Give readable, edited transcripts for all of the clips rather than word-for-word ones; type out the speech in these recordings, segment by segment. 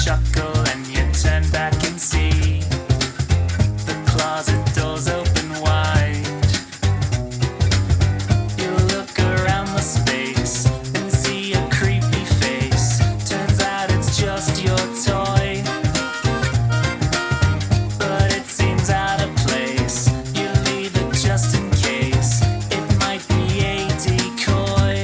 chuckle and you turn back and see the closet doors open wide. You look around the space and see a creepy face. Turns out it's just your toy, but it seems out of place. You leave it just in case. It might be a decoy.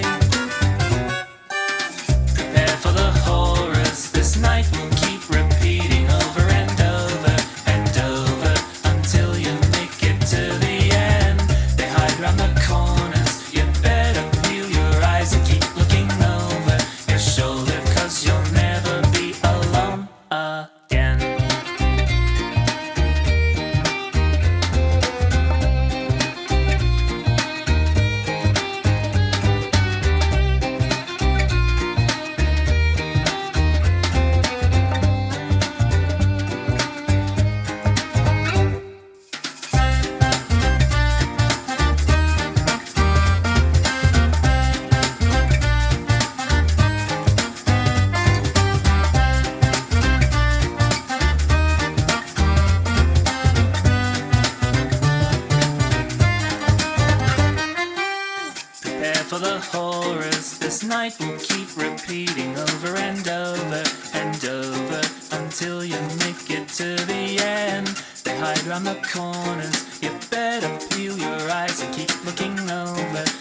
Prepare for the horrors. This night will keep repeating over and over and over until you make it to the end. They hide around the corners. You better peel your eyes and keep looking over your shoulder, 'cause you'll never be alone again. Prepare for the horrors. This night will keep repeating over and over and over until you make it to the end. They hide around the corners. You better peel your eyes and keep looking over